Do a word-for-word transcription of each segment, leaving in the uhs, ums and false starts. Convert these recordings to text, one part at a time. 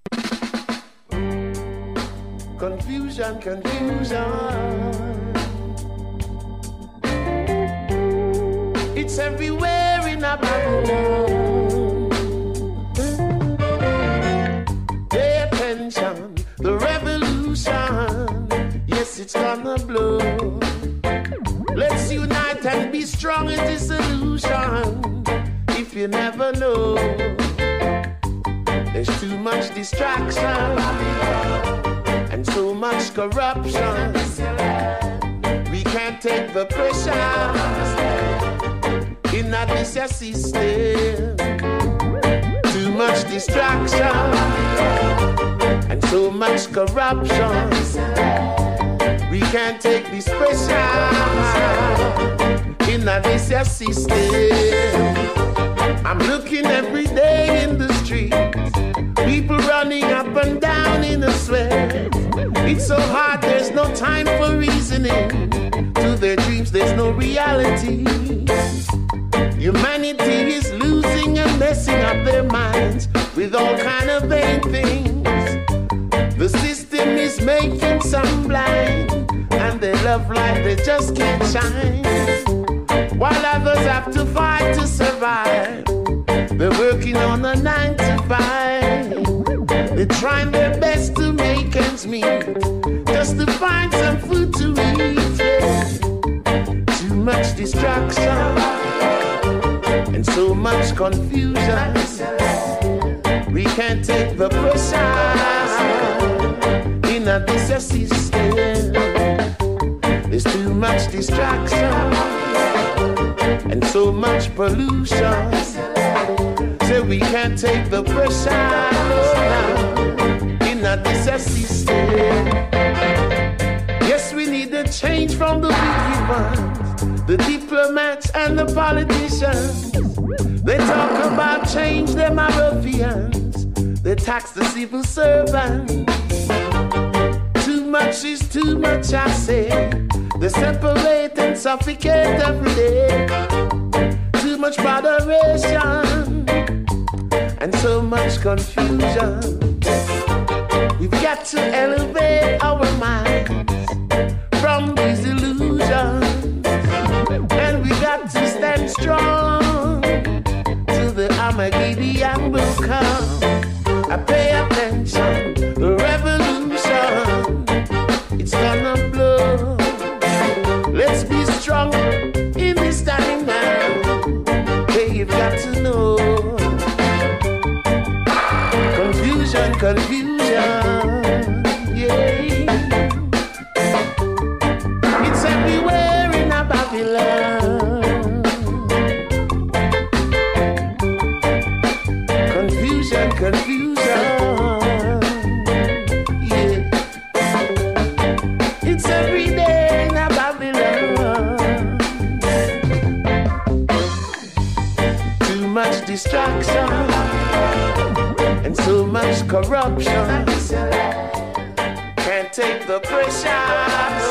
Confusion, confusion. It's everywhere in our Babylon. Pay attention, the revolution. Yes, it's gonna blow. Let's unite and be strong in this solution. If you never know, there's too much distraction and so much corruption. We can't take the pressure in a this system. Too much distraction and so much corruption. We can't take this pressure in a this system. I'm looking every day in the streets, people running up and down in a sweat. It's so hard, there's no time for reasoning. To their dreams, there's no reality. Humanity is losing and messing up their minds with all kind of vain things. The system is making some blind, and they love life, they just can't shine. While others have to fight to survive, they're working on a nine to five. They're trying their best to make ends meet, just to find some food to eat. Too much distraction and so much confusion. We can't take the pressure in a this system. There's too much distraction and so much pollution. So we can't take the pressure in a this system. Yes, we need a change from the wicked ones, the diplomats and the politicians. They talk about change, them are ruffians. They tax the civil servants. Too much is too much, I say. They separate and suffocate every day. Too much moderation and so much confusion. We've got to elevate our minds from these illusions, and we got to stand strong till the Armageddon will come. I pay attention, the revolution, it's gonna blow. Let's be strong in this time now. Hey, you've got to know. Confusion, confusion, yeah. It's everywhere in a Babylon. Confusion, confusion, yeah. It's every day in a Babylon. Too much distraction and so much corruption. Can't take the pressure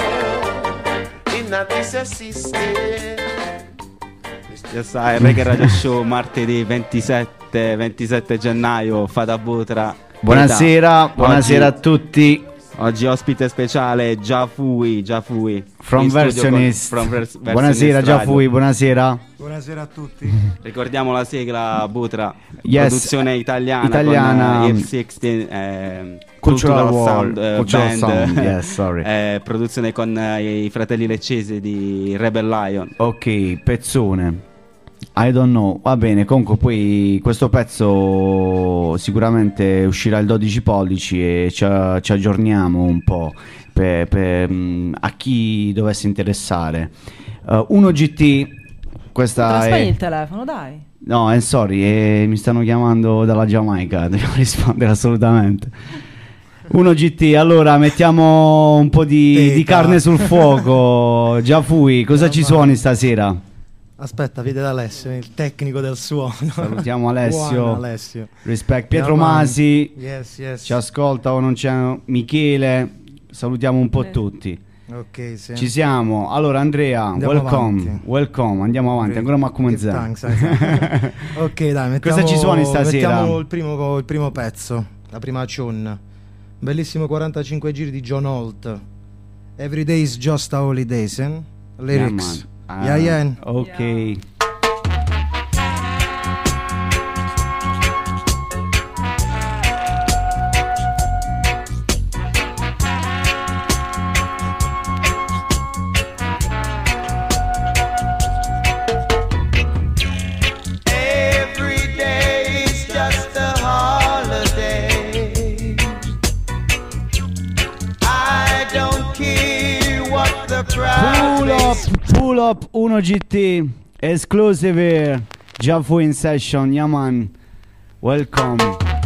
in a this system. Yes, il Reggae Radio Show, martedì ventisette, ventisette gennaio, Fada Butra. Buonasera, buonasera oggi, a tutti. Oggi ospite speciale Giafui, Giafui From Versionist. Con, from vers- buonasera Giafui, buonasera. Buonasera a tutti. Ricordiamo la sigla Butra, yes. Produzione italiana, italiana con uh, F sedici, eh, Cultural, Cultural Sound, uh, Cultural Band, Sound, yes, sorry. eh, produzione con uh, i fratelli leccesi di Rebel Lion. Ok, pezzone. I don't know, va bene, comunque poi questo pezzo sicuramente uscirà il dodici pollici e ci, ci aggiorniamo un po' per, per, a chi dovesse interessare. uh, uno G T, questa Spegni è... il telefono, dai. No, eh, sorry, eh, mi stanno chiamando dalla Giamaica, devo rispondere assolutamente. uno G T, allora mettiamo un po' di, di carne sul fuoco. Giafui, cosa no, ci suoni stasera? Aspetta, vede Alessio, il tecnico del suono. Salutiamo Alessio. Buono, Alessio. Respect. Pietro Masi, yes, yes. ci ascolta o non c'è? Michele, salutiamo un po' eh. tutti. Ok, sì. Ci siamo. Allora Andrea, andiamo welcome, avanti. welcome, andiamo avanti, ancora ma come zero. Ok, dai, mettiamo, cosa ci suoni stasera? Mettiamo il primo, il primo pezzo. la prima tune. Bellissimo quarantacinque giri di John Holt. Every day is just a holiday, eh? Lyrics. Yeah, yeah, yeah. Ok. Yeah. Pull up, pull up uno G T exclusive here. Jafu in session, yeah man. Welcome.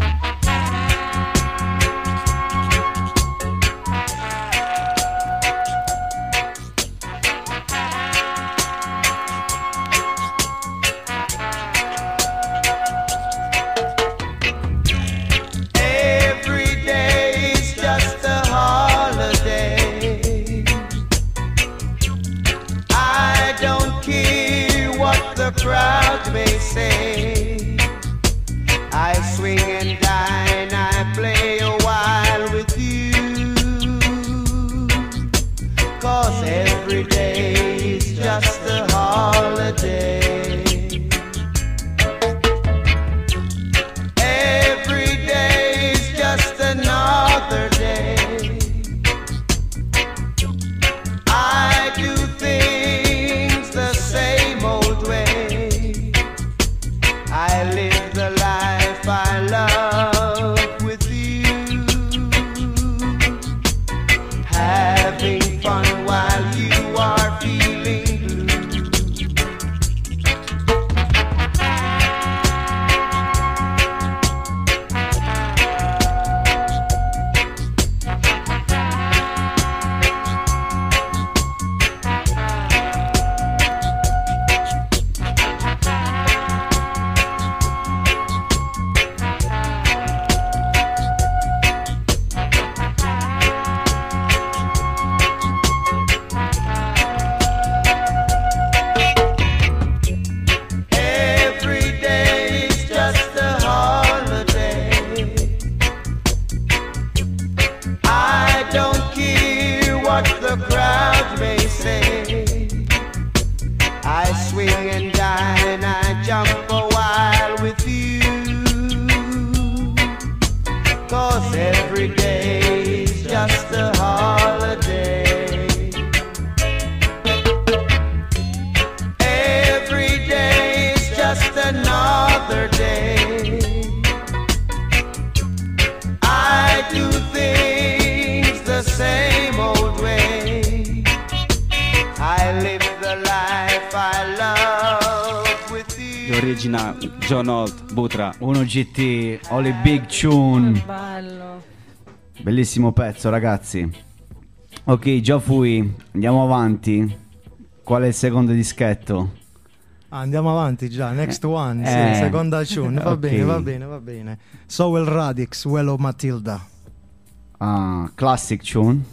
Crowd may say I swing and dine, I play a while with you, 'cause every day is just a holiday. Every day is just another day. I do things the same old way. I live the life I love with you, having fun while you are feeling blue. Original John Holt, Butra uno G T, Holy Big Tune. Bello. Bellissimo pezzo, ragazzi. Ok, già fui, andiamo avanti. Qual è il secondo dischetto? Ah, andiamo avanti già, next one, eh. sì, seconda tune. Va Okay. bene, va bene, va bene. Sowell Radix, Well of Matilda. Ah, classic tune.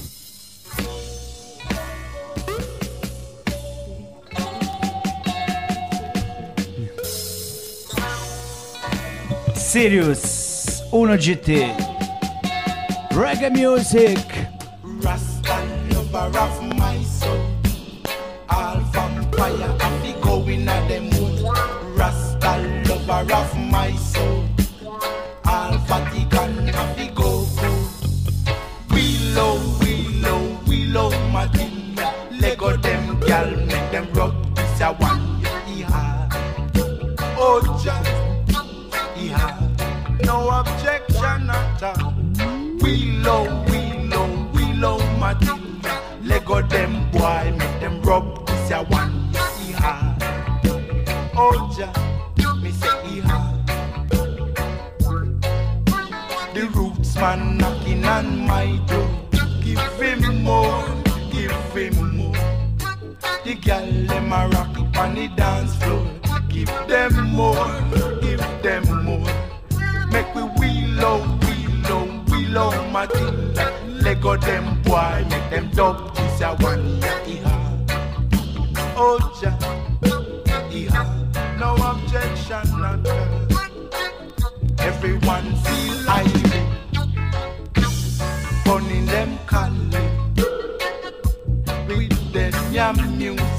Sirius uno G T Reggae music. Rasta lover of my soul, all vampire have to go in a them mood. Rasta lover of my soul, all Vatican have to go go. Willow, willow, willow, Matilda, Lego them gal, make them rock this a one. Iha, oh Jah, iha, no objection at all. Willow, willow, willow, Matilda, Lego them boy, make them rub this a one. Iha, oh Jah, me say iha. The roots man knocking on my door, give him more, give him more. The gal them a rock up on the dance floor, give them more, give them more. Make we willow, willow, willow, Matilda, Lego them boy, make them dub this a one. Iha, oh Jah, iha, no objection at all. Everyone feel like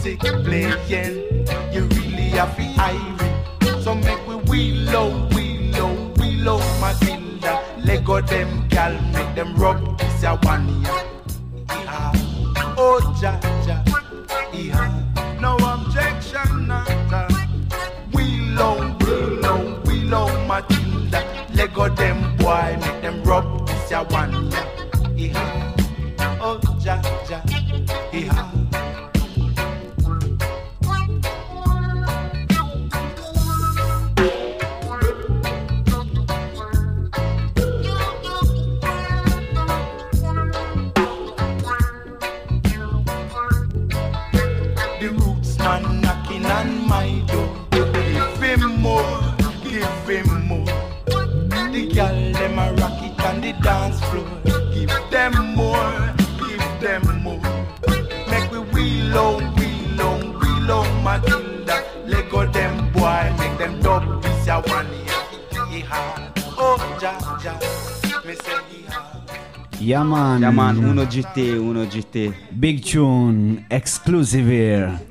music playing, you really have to irie. So make we wheel-o, wheel-o, wheel-o, Matilda. Lego them gal, make them rub this a one ya. Yeah. Oh, ja, ja, yeah. No objection, nada. Wheel-o, wheel-o, wheel-o, Matilda. Lego them boy, make them rub this a one ya. Yeah. Oh, ja, ja, yeah. Dance floor, give them more, give them more. Make we wheel-o, wheel-o, wheel-o, Matilda. Lego them boy, make them dub this a one year. Oh, ja, ja, me say yeah. Yaman, Yaman, uno G T, uno G T. Big Tune, Exclusive.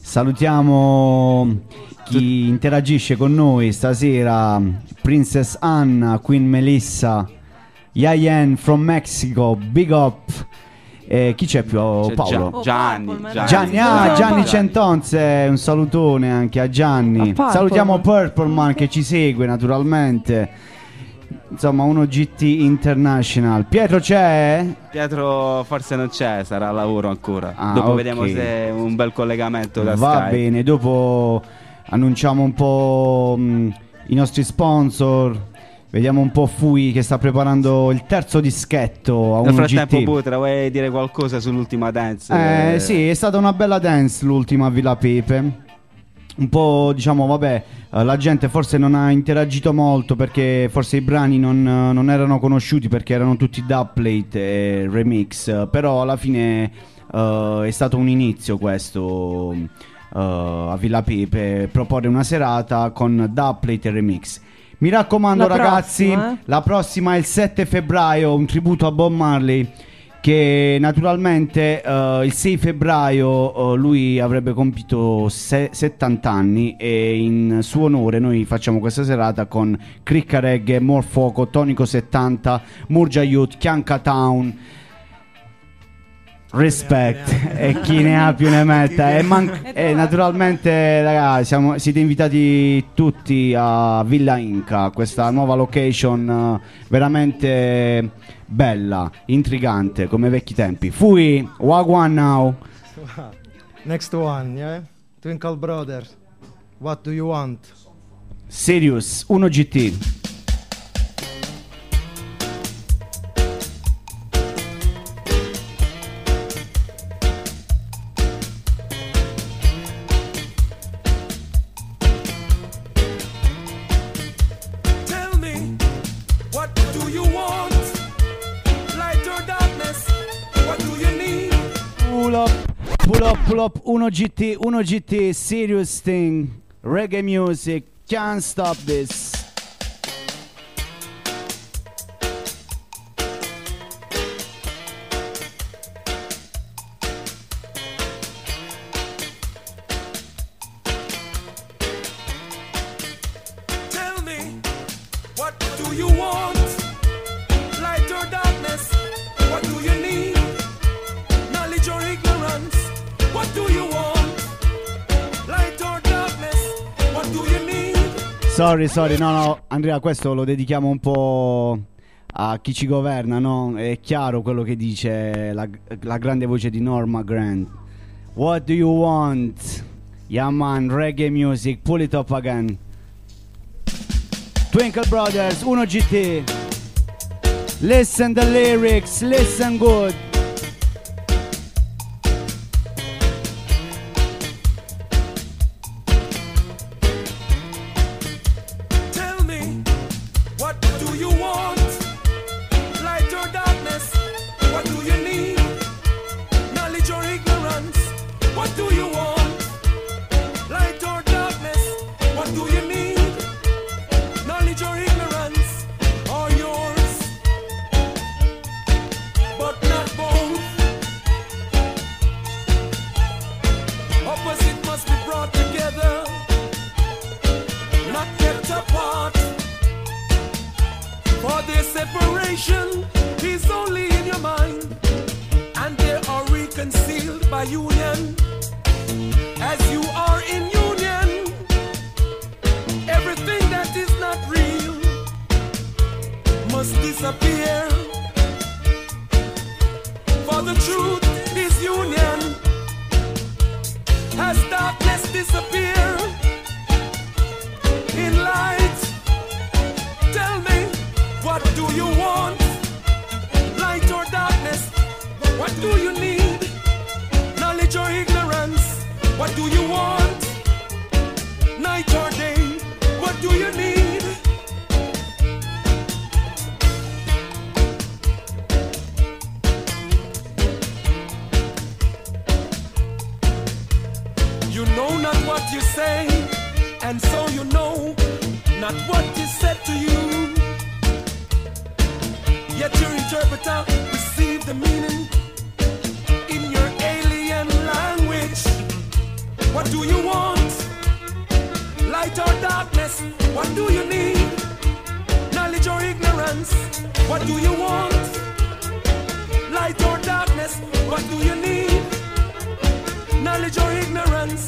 Salutiamo chi interagisce con noi stasera. Princess Anna, Queen Melissa, Yayen from Mexico, big up. Eh, chi c'è più? Oh, C'è Paolo. Gia- Gianni, Oh, Gianni, Gianni, ah, Ciao, Gianni Paolo. Centonze, un salutone anche a Gianni. A Purple Salutiamo Man. Purple Man che ci segue naturalmente. Insomma, uno G T International. Pietro c'è? Pietro forse non c'è, sarà a lavoro ancora. Ah, Dopo ok. vediamo se un bel collegamento da Va Skype. bene, dopo annunciamo un po' mh, i nostri sponsor. Vediamo un po' Fui che sta preparando il terzo dischetto a Nel uno frattempo, G T. Butra, vuoi dire qualcosa sull'ultima dance? Eh, sì, è stata una bella dance l'ultima a Villa Pepe. Un po', diciamo, vabbè, eh, la gente forse non ha interagito molto perché forse i brani non, non erano conosciuti perché erano tutti dubplate e remix. eh, Però alla fine eh, è stato un inizio questo eh, a Villa Pepe, proporre una serata con dubplate e remix. Mi raccomando, La ragazzi, prossima, eh? la prossima è il sette febbraio, un tributo a Bob Marley, che naturalmente eh, il sei febbraio eh, lui avrebbe compiuto se- settanta anni e in suo onore noi facciamo questa serata con Cricca Reggae, Morfoco, Tonico settanta, Murgia Youth, Chianca Town, Respect e chi ne ha più ne metta e, man- e naturalmente ragazzi siamo, siete invitati tutti a Villa Inca, questa nuova location eh, veramente bella, intrigante come vecchi tempi. Fui Wagwan now. Next one, yeah? Twinkle Brothers. What do you want? Sirius uno G T. Tell me, what do you want? Light or darkness? What do you need? Pull up, pull up, pull up, uno G T, uno G T, serious thing, reggae music, can't stop this. Tell me, what do you want? Light or darkness? What do you need? Knowledge or ignorance? What do you want? Light or darkness? What do you need? Sorry, sorry, no, no, Andrea, questo lo dedichiamo un po' a chi ci governa, no? È chiaro quello che dice la, la grande voce di Norma Grant. What do you want? Yeah man, reggae music, pull it up again. Twinkle Brothers, uno G T. Listen the lyrics, listen good. Tell me, what do you want? Light or darkness? What do you need? Knowledge or ignorance? What do you want? Light or darkness? What do you need? Knowledge or ignorance? Are yours, but not born. separation is only in your mind, and they are reconciled by union. As you are in union, everything that is not real must disappear. For the truth is union. As darkness disappear in light, tell me, what do you want? Light or darkness? What do you need? Knowledge or ignorance? What do you want? Night or day? What do you need? You know not what you say, and so you know not what is said to you. Yet your interpreter received the meaning in your alien language. What do you want? Light or darkness? What do you need? Knowledge or ignorance? What do you want? Light or darkness? What do you need? Knowledge or ignorance?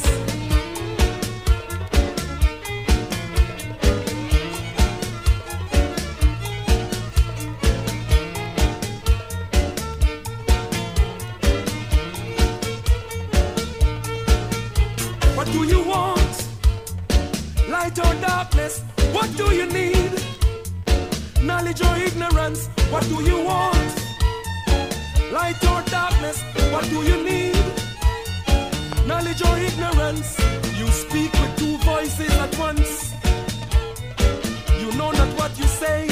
What do you want? Light or darkness? What do you need? Knowledge or ignorance? What do you want? Light or darkness? What do you need? Knowledge or ignorance? You speak with two voices at once. You know not what you say,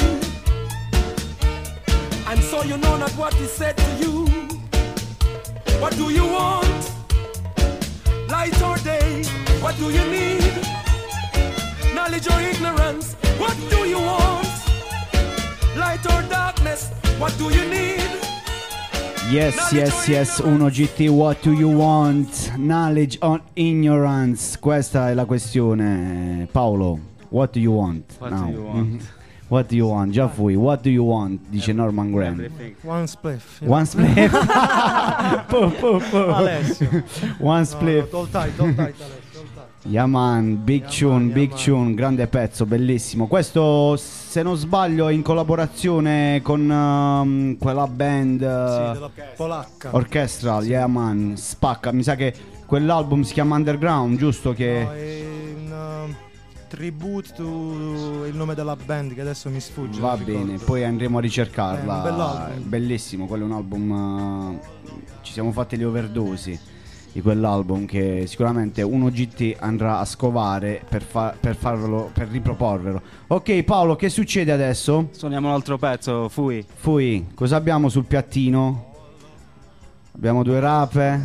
and so you know not what is said to you. What do you want? Light or day? What do you need? Knowledge or ignorance? What do you want? Light or darkness? What do you need? Yes, yes, yes, uno G T, what do you want? Knowledge or ignorance? Questa è la questione. Paolo, what do you want? What now? do you want? What do you want? Già fui, what do you want? Dice Norman Graham. Everything. One spliff. yeah. One spliff. Pu, pu, pu. Alessio. One No, spliff. no, hold tight, hold tight, Alessio, hold tight. Yeah man, big Yeah, tune, man, big yeah, tune, grande pezzo, bellissimo. Questo, se non sbaglio, è in collaborazione con um, quella band Sì, uh, della polacca. Orchestral, yeah man, spacca. Mi sa che quell'album si chiama Underground, giusto? Che No, è un uh, tribute to il nome della band che adesso mi sfugge. va non bene, ricordo. poi andremo a ricercarla. È un bell'album. Bellissimo, quello è un album. uh, ci siamo fatti le overdosi di quell'album che sicuramente uno G T andrà a scovare per, fa- per farlo, per riproporvelo. Ok Paolo, che succede adesso? Suoniamo un altro pezzo, Fui. Fui, cosa abbiamo sul piattino? Abbiamo due rape.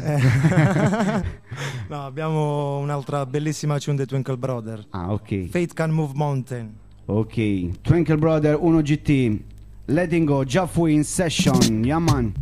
No, abbiamo un'altra bellissima tune dei Twinkle Brother. Ah, ok. Fate Can Move Mountain. Ok. Twinkle Brother uno G T. Letting go, già fui in session. Yeah man.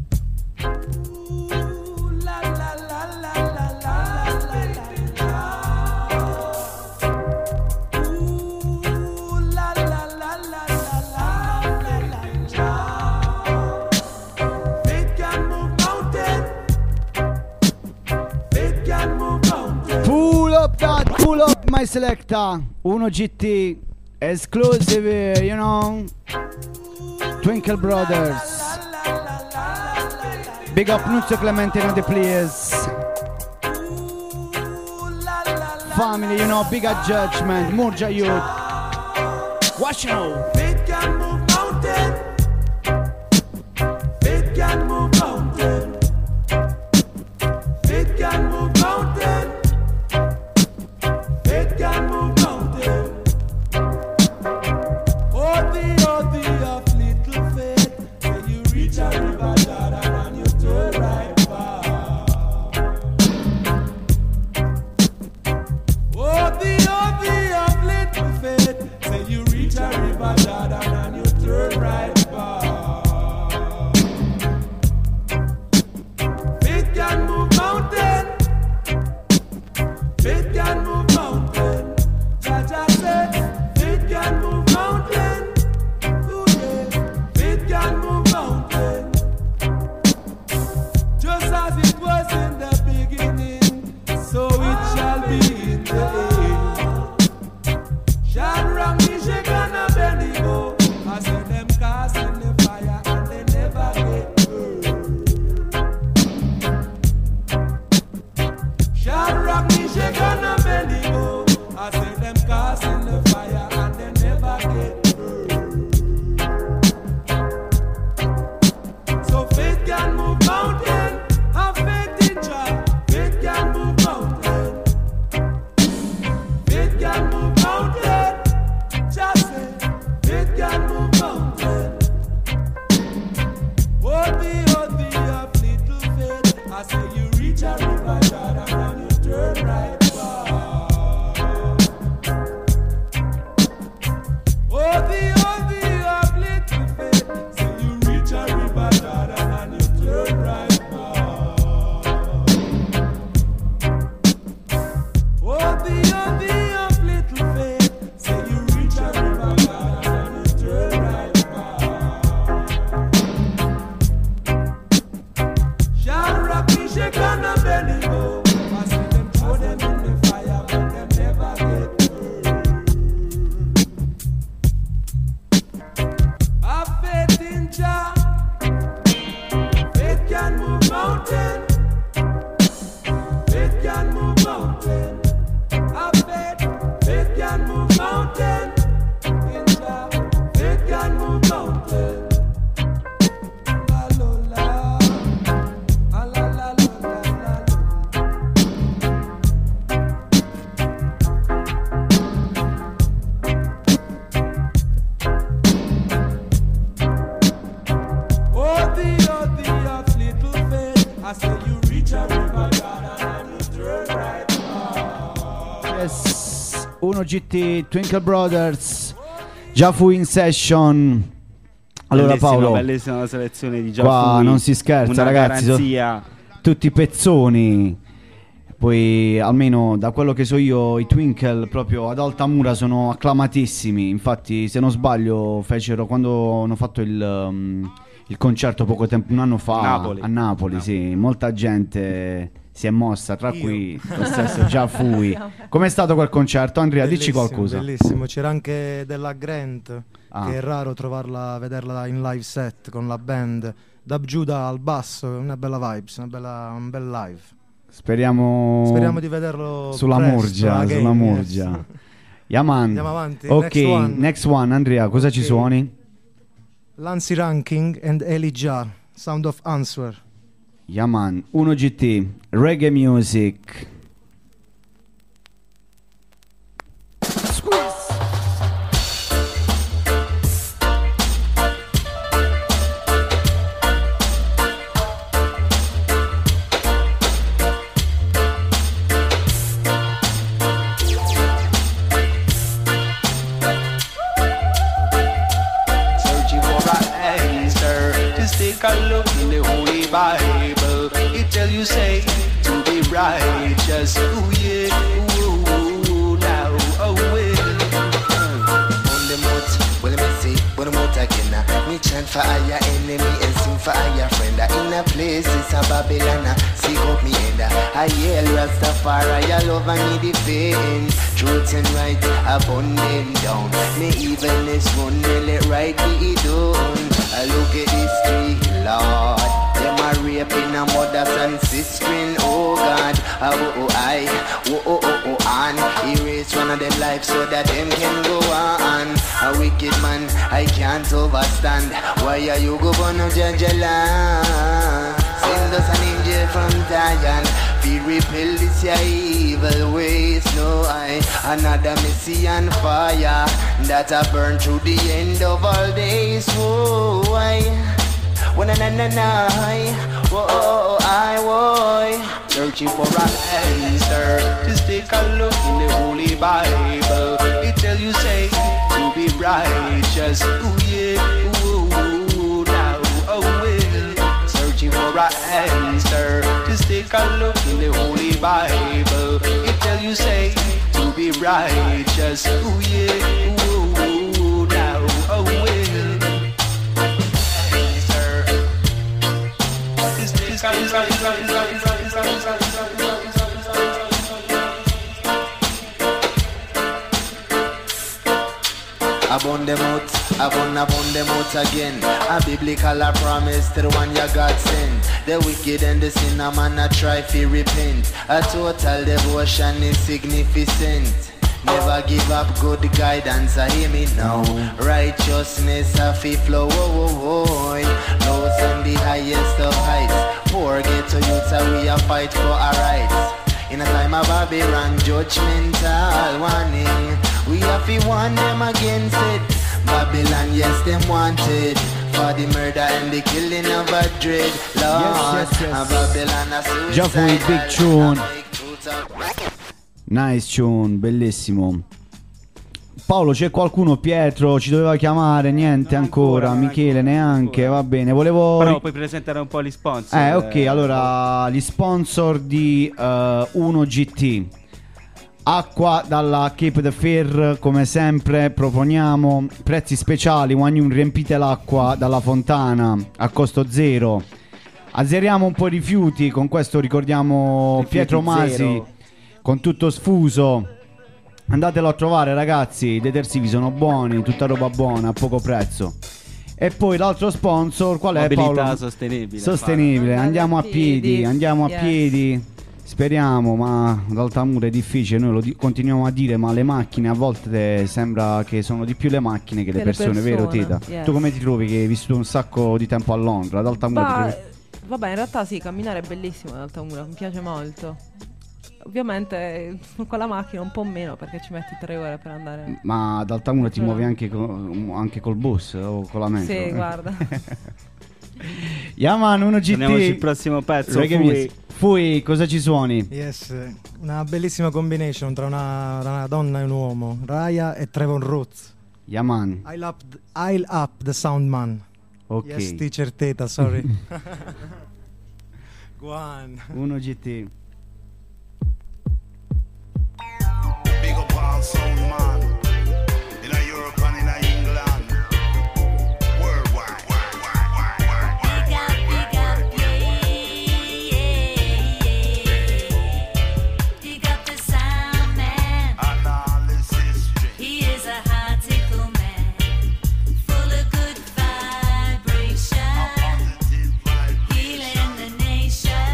Pull up that, pull up my selector. uno G T exclusive, you know. Twinkle Brothers. Big up Nuzio Clementino the please. Family, you know, big up Judgment, Murja Youth. Watch you know. Faith can move mountain. Faith can move mountain. Faith can move mountain. Faith can move mountain. Oh, the, oh, the of little faith. When you reach a river, Jordan, and you turn right back. Oh, the, oh, the of little faith. Say you reach a river, Jordan. uno G T, Twinkle Brothers, già fu in session. Allora bellissima, Paolo, bellissima selezione di già qua fui, non si scherza una ragazzi, so- garanzia. tutti pezzoni. Poi almeno da quello che so io i Twinkle proprio ad Altamura sono acclamatissimi. Infatti se non sbaglio fecero quando hanno fatto il, um, il concerto poco tempo, un anno fa Napoli. a Napoli, No. sì, molta gente si è mossa, tra Io. cui lo stesso già fui. Com'è stato quel concerto? Andrea, dici Bellissimo, qualcosa. Bellissimo, c'era anche della Grant, Ah. che è raro trovarla, vederla in live set con la band. Dub Judah al basso, una bella vibes, una bella, un bel live. Speriamo, Speriamo di vederlo sulla presto, Murgia, again, sulla yes. Murgia. Yaman. Andiamo avanti, Ok, next one. next one, Andrea, cosa ci Ok. suoni? Lancy Ranking and Elijah, Sound of Answer. Yaman, uno G T, reggae music. Searching for an answer. Just take a look in the Holy Bible. It tell you say to be righteous. Ooh yeah, ooh, ooh, now, oh well. On the moat, well let me see, on the moat again. uh, Me chant for your enemy and sing for your friend. uh, In a place it's a Babylon. uh, Seek out me and uh, I yell Rastafari, I love and me defend. Truth and right, I burn them down. Me evilness run, me let right be done. I look at this tree, Lord. Them a raping a mothers and sisters, oh God. Ah, oh, oh, I, oh, oh, oh, oh, and erase one of them lives so that them can go on. A wicked man, I can't overstand. Why are you go on a judge land? Send us an angel from Zion. We repel this your evil ways. No, I, another Messiah fire that I burn through the end of all days. Whoa, I, whoa, na na na na, whoa, I, whoa, searching for an answer. Just take a look in the Holy Bible. It tell you say to be righteous. Ooh yeah, ooh, ooh, now, oh well. Searching for an answer. Just take a look in the Holy Bible. It tell you say to be righteous. Ooh yeah, ooh, ooh, now, oh well. Answer. Just take a Upon them out, upon upon them out again. A biblical a promise to the one you God sent. The wicked and the sinner man a try to repent. A total devotion is significant. Never give up good guidance, I hear me now. Righteousness a fi flow, oh, oh, oh. Lows on the highest of heights. Poor ghetto youths a we a fight for our rights. In a time of Babylon, judgmental warning. We have to warn them against it. Babylon, yes, them wanted for the murder and the killing of a dread Lord. Yes, yes, yes. And Babylon a suicidal. Già fu il big tune. and make truth of- Nice tune, bellissimo. Paolo, c'è qualcuno? Pietro ci doveva chiamare, niente No, ancora, ancora, Michele ancora, neanche, ancora. va bene. Volevo Però puoi presentare un po' gli sponsor. Eh, ok, allora gli sponsor di uh, uno G T. Acqua dalla Cape de Fair, come sempre proponiamo prezzi speciali, ognuno riempite l'acqua dalla fontana a costo zero. Azzeriamo un po' i rifiuti, con questo ricordiamo Rifiuti Pietro Masi zero. con tutto sfuso. Andatelo a trovare ragazzi, i detersivi sono buoni, tutta roba buona a poco prezzo. E poi l'altro sponsor qual è Mobilità Paolo? sostenibile. Sostenibile, Andare andiamo a a piedi, piedi, andiamo a yes. piedi. Speriamo, ma d'Altamura è difficile, noi lo di- continuiamo a dire, ma le macchine a volte sembra che sono di più le macchine che le Che le persone, vero persone, Tita? yes. Tu come ti trovi che hai vissuto un sacco di tempo a Londra? Ad Altamura ti Ma, trovi... vabbè, in realtà sì, camminare è bellissimo ad Altamura, mi piace molto. Ovviamente con la macchina un po' meno perché ci metti tre ore per andare. Ma ad Altamura ti Però- muovi anche, co- anche col bus o con la metro? Sì, guarda. Yaman uno G T. Andiamoci il prossimo pezzo. Reggae Fui. Music. Fui, cosa ci suoni? Yes, una bellissima combination tra una, tra una donna e un uomo, Raya e Trevor Roots. Yaman. I'll up, I'll up the sound man. Ok. Yes, teacher Teta, sorry. Go on. uno G T. Big up all sound man in a Europe and in a England, worldwide. Big up, big up, yeah. Big up the sound man. Analysis string. He is a heartical man, full of good vibration, Positive vibe. healing the nation.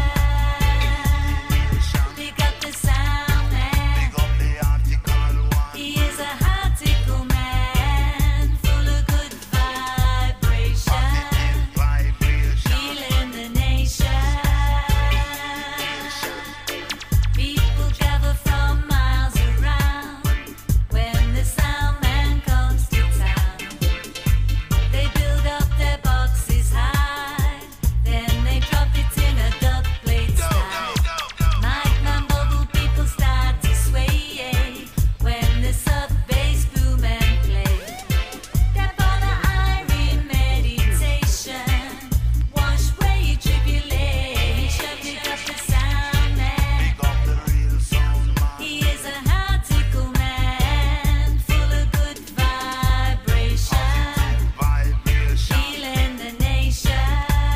Big up the sound man. Big up the article one. He is a heartical man, full of good vibration, Vibration. healing the nation. People gather from miles around when the sound man comes to town. They build up their boxes high, then they drop it in a dub plate style. Mic man bubble, people start to sway when the sub bass boom and play. Step on a iron meditation, wash away tribulation. Pick up the sound man. Big up the real sound man. He is a heartical man, full of good vibration, Vibration. healing the nation.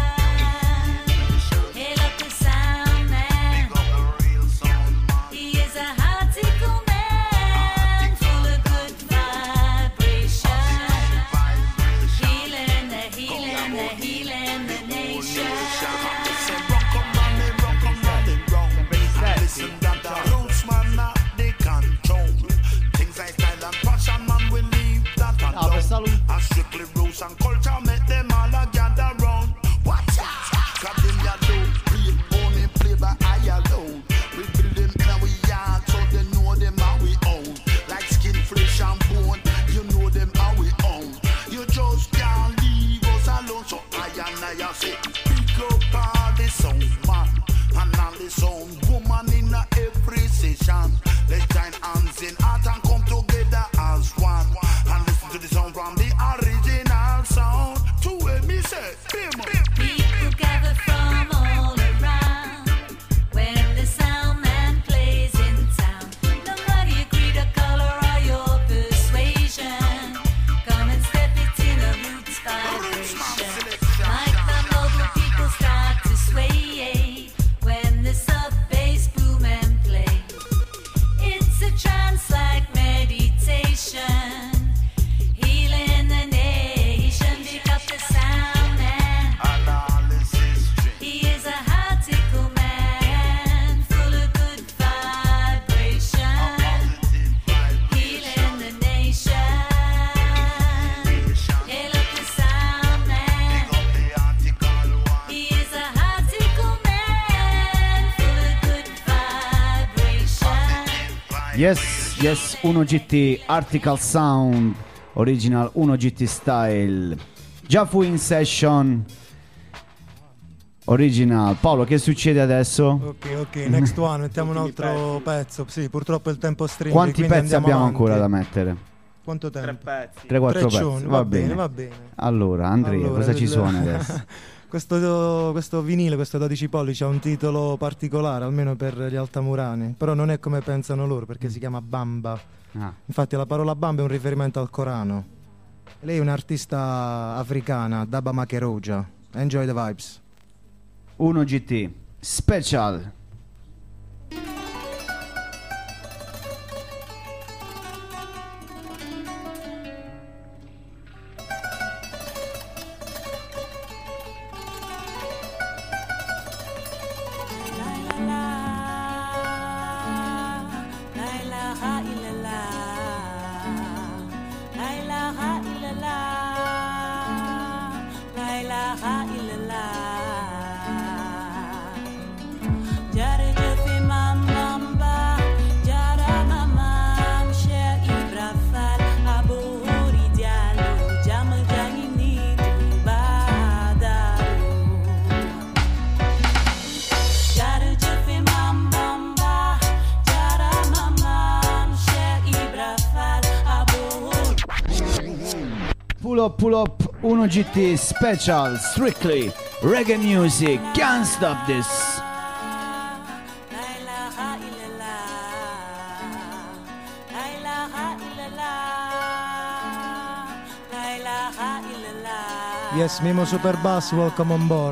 Hail up the sound man. Big up the real sound man. He is a heartical man, full of good vibration, healing the, healing the, healing the nation. Listen that the roots man not the control. Things like style and fashion man will leave that alone. And strictly rules and culture make them all a gather round. Watch out! Cause them ya do play only play by eye alone. We build them in our yard so they know them how we own. Like skin, flesh and bone, you know them how we own. You just can't leave us alone. So I and I say, pick up all the sound man and all the sound woman in a every session. Let's join hands in heart and come together as one. And listen to the sound from the original sound. To where me say, bim, People gather from all around when the sound man plays in town. No matter your creed or color or your persuasion, come and step it in a roots vibration. Like the mobile people start to sway when the sub bass boom and play. It's a trance like meditation, healing the nation. Pick up the sound man. analysis string. He is a heartical man, full of good vibration, healing the nation. Hail up the sound man. He is a heartical man, full of good vibration. Yes, yes, uno G T Article Sound Original uno G T Style. Già fu in session Original. Paolo, che succede adesso? Ok, ok, next one, mettiamo un altro pezzo. Sì, purtroppo il tempo stringe. Quanti quindi pezzi andiamo abbiamo avanti. ancora da mettere? Quanto tempo? Tre pezzi. tre quattro pezzi. Treccioni, Va, va bene. bene, va bene. Allora, Andrea, Allora, cosa ci il- suona adesso? questo, questo vinile, questo dodici pollici ha un titolo particolare, almeno per gli altamurani. Però non è come pensano loro, perché si chiama Bamba. Ah, Infatti la parola Bamba è un riferimento al Corano. Lei è un'artista africana, Daba Makeroja. Enjoy the vibes. uno G T Special. pull up, pull up, uno G T special, strictly reggae music, can't stop this. Yes, Mimo Super Bass, welcome on board.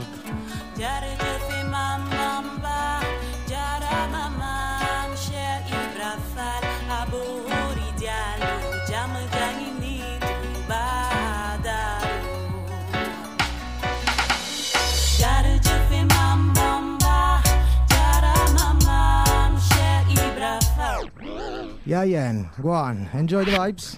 Yeah, Yen, go on, enjoy the vibes.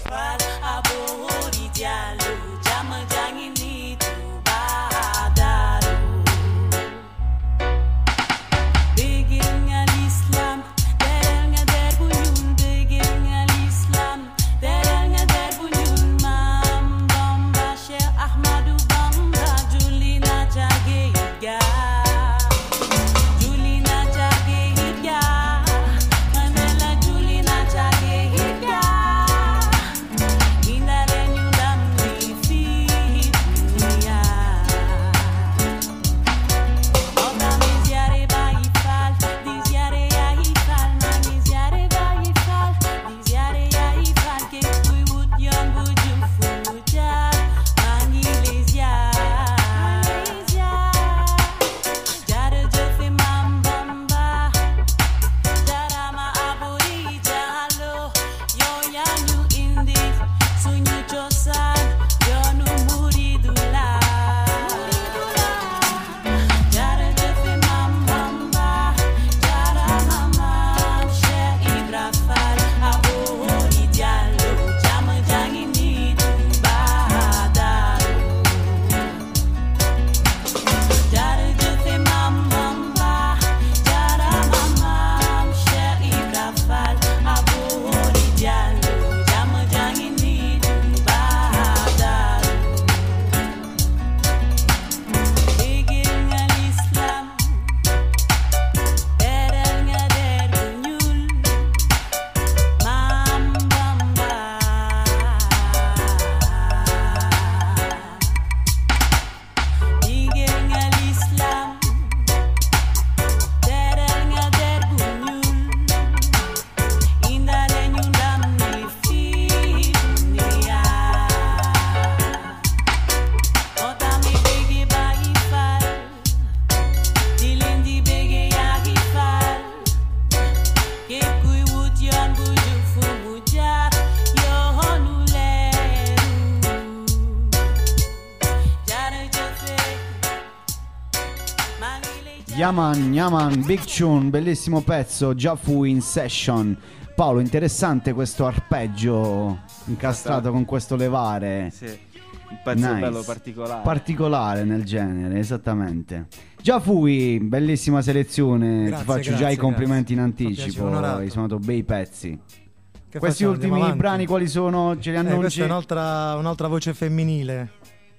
Yaman, Yaman, Big Tune, bellissimo pezzo, già fu in session. Paolo, interessante questo arpeggio incastrato con questo levare. Sì, un pezzo Nice. bello particolare. Particolare nel genere, esattamente. Già fui, bellissima selezione, Grazie, ti faccio grazie, già i complimenti in grazie. Fa anticipo, piacere, onorato. hai suonato bei pezzi. Che Questi facciamo? ultimi Andiamo avanti? brani quali sono? Ce li Eh, annunci? questa è un'altra, un'altra voce femminile.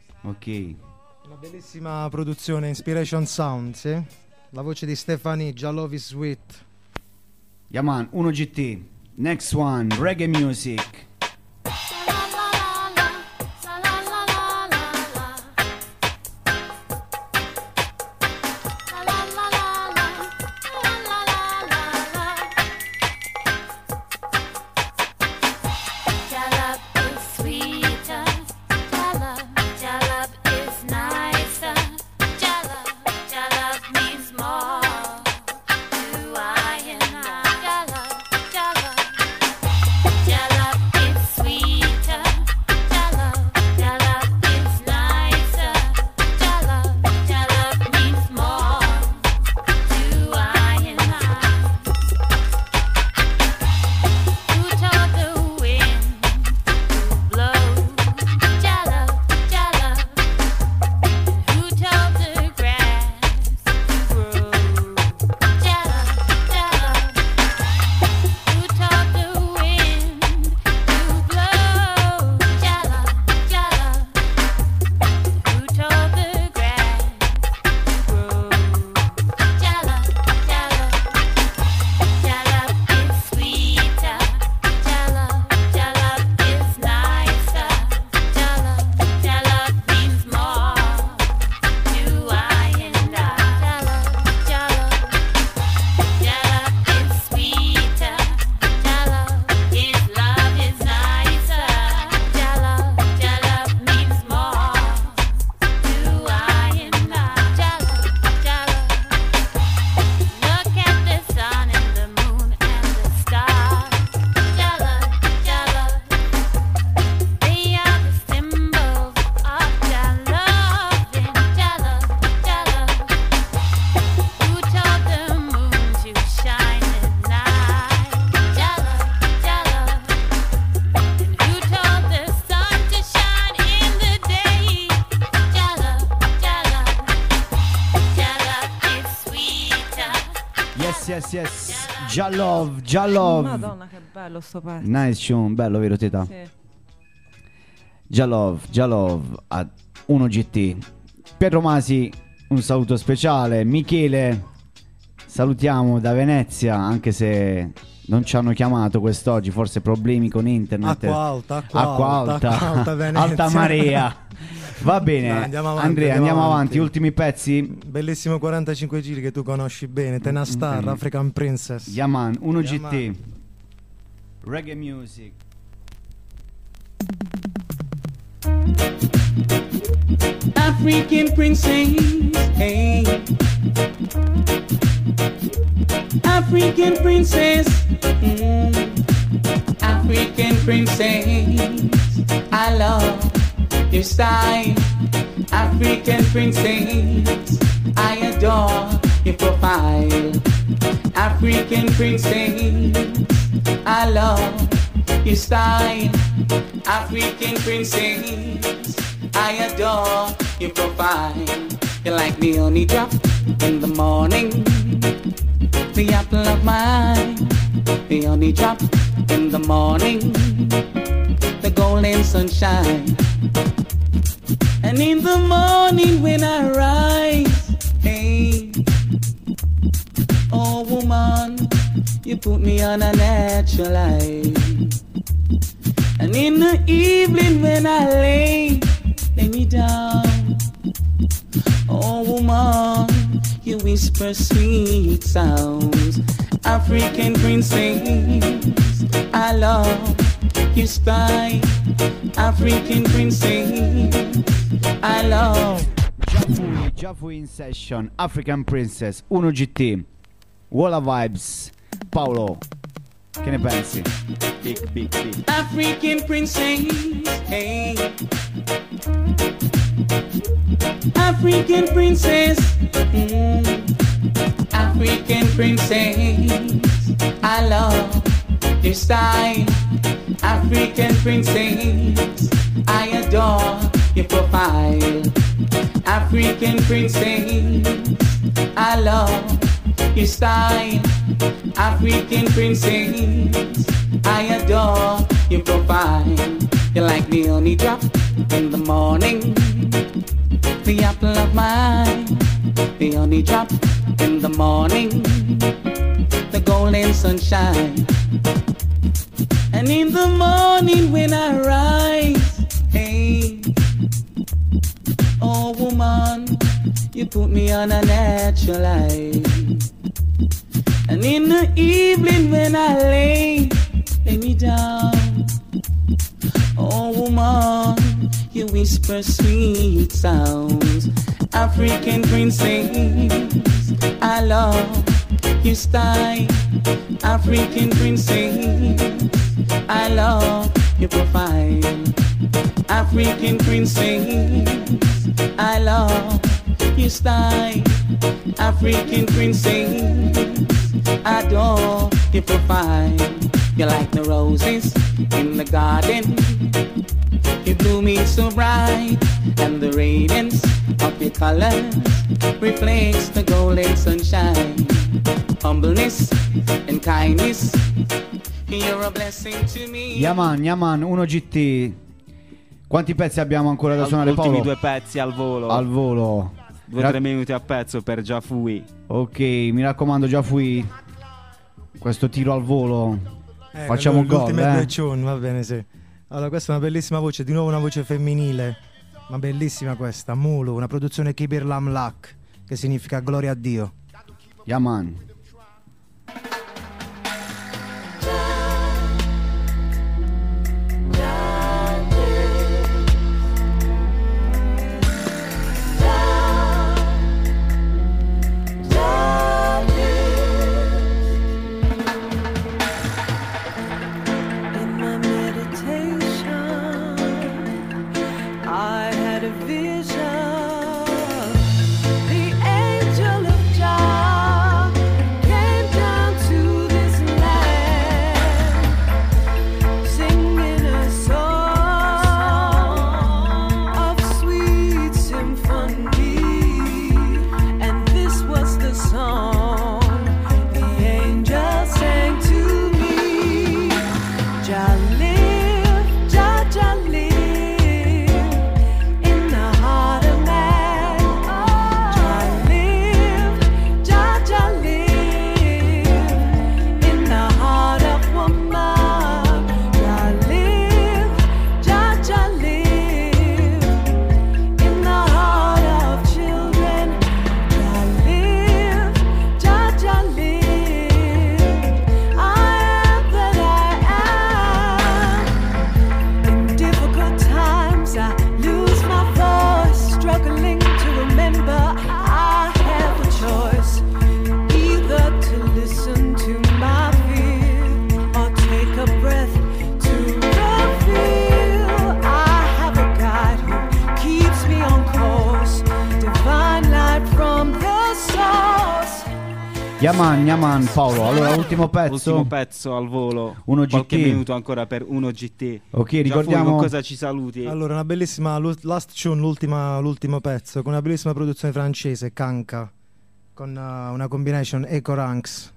Ok. Una bellissima produzione, Inspiration Sound, sì? La voce di Stephanie, Già Love is Sweet. Yaman, uno G T. Next one, reggae music. Jalap is yes, yes. Già love, già love. Madonna, che bello sto pezzo. Nice tune, bello, vero Teta? Sì. Già love, già love a uno G T. Pietro Masi, un saluto speciale. Michele, salutiamo da Venezia, anche se non ci hanno chiamato quest'oggi, forse problemi con internet. Acqua alta, acqua, Acqua alta, alta, acqua alta, Venezia. alta marea. Va bene, Dai, andiamo avanti, Andrea, andiamo andiamo avanti. avanti. Ultimi pezzi. Bellissimo quarantacinque giri che tu conosci bene. Tena Star, Mm. African Princess. Yaman, uno G T. Yaman. Reggae music. African princess, hey. African princess, mm. African princess, I love your style. African princess, I adore your profile. African princess, I love your style. African princess, I adore your profile. You're like the honey drop in the morning, the apple of my eye. The honey drop in the morning, the golden sunshine. And in the morning when I rise, hey, oh woman, you put me on a natural light. And in the evening when I lay, lay me down, oh woman, you whisper sweet sounds. African princess, I love your style. African princess, I love. Già fui, già fui in session. African Princess, uno G T. Walla Vibes. Paolo, che ne pensi? Big, big, big. African princess, hey. African princess, mm. African princess, I love your style. African princess, I adore your profile. African princess, I love your style. African princess, I adore your profile. You're like the honey drop in the morning, the apple of my eye. The honey drop in the morning, the golden sunshine. And in the morning when I rise, hey, oh woman, you put me on a natural light. And in the evening when I lay, lay me down, oh woman, you whisper sweet sounds. African princess, I love your style. African princess, I love your profile. African princess, I love your style. African princess, I adore your profile. You're like the roses in the garden, you're blooming so bright, and the radiance of your colors reflects the golden sunshine. Humbleness and kindness, you're a blessing to me. Yaman, Yaman, uno G T. Quanti pezzi abbiamo ancora da Al- suonare, Paolo? Ultimi due pezzi al volo. Al volo. Due o tre minuti a pezzo per Già Fui. Ok, mi raccomando, già fui. Questo tiro al volo. Eh, Facciamo l'ultime gol, due eh. tune, va bene, sì. Allora, questa è una bellissima voce, di nuovo una voce femminile, ma bellissima questa, Mulu, una produzione Kibir Lam Lak, che significa gloria a Dio. Yaman. In my meditation, I had a vision. The angel of Jah Yaman, Yaman, Paolo. Allora, ultimo pezzo. Ultimo pezzo al volo. uno G T. Qualche minuto ancora per uno G T. Ok, Già ricordiamo Fui, con cosa ci saluti? Allora, una bellissima lu- last tune, l'ultima, l'ultimo pezzo, con una bellissima produzione francese, Kanka, con uh, una combination Eco Ranks.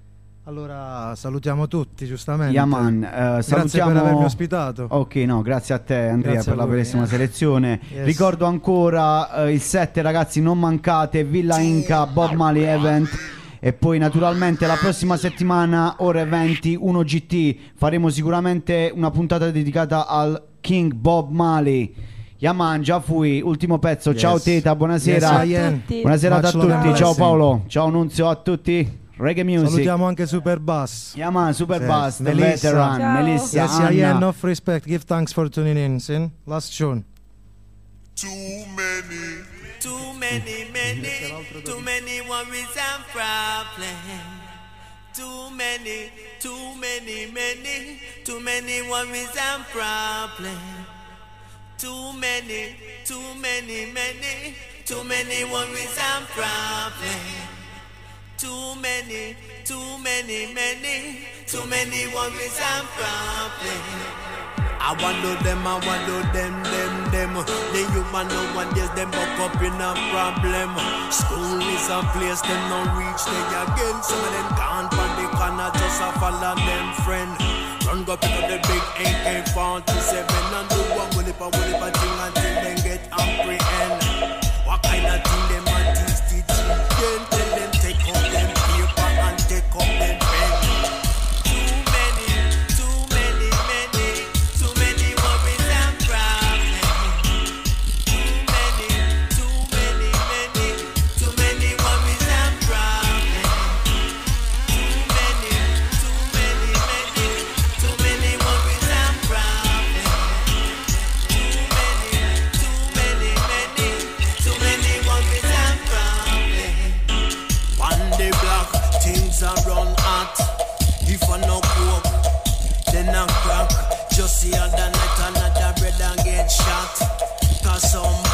Allora, salutiamo tutti, giustamente. Yaman, eh, Grazie salutiamo... per avermi ospitato. Ok, no, grazie a te Andrea Grazie per a la voi. bellissima selezione. Yes. Ricordo ancora eh, il sette, ragazzi, non mancate, Villa Inca, Bob Marley Event. E poi naturalmente la prossima settimana, ore venti, uno G T, faremo sicuramente una puntata dedicata al King Bob Marley. Yaman, già fui, ultimo pezzo. Yes. Ciao Teta, buonasera. Yes, I am. tutti. Buonasera a Much love and tutti, ciao blessing. Paolo, ciao Nunzio, a tutti. Reggae Music. Salutiamo anche Super Bass. Yaman, Super Yes. Bass, The Melissa. Veteran, Ciao. Melissa, Yes, I am. Anna. Enough respect. Give thanks for tuning in. Sin. Last tune. Too many, too many, many, too many worries and problems. Too many, too many, many, too many worries and problems. Too many, too many, many, too many worries and problems. Too many, too many, many, too many worries and problems. I want to them, I want to them, them, them. The human nowadays, them buck up in a problem. School is a place, them no reach there again. Some of them can't find the corner, just a follow them friend. Run go pick up the big A K forty-seven and do one will it a will it a thing until they get apprehend. What kind of thing them a teach the children? Tell them take up them paper and take up them pen. Too many, too many, many, too many worries and problems. Too many, too many, many, too many worries and problems. Too many, too many, many, too many worries and problems. Too many, too many, many, too many worries and problems. One day block, things are run hot. If I no coke, then I crack. Just the other night another brother get shot. Cause some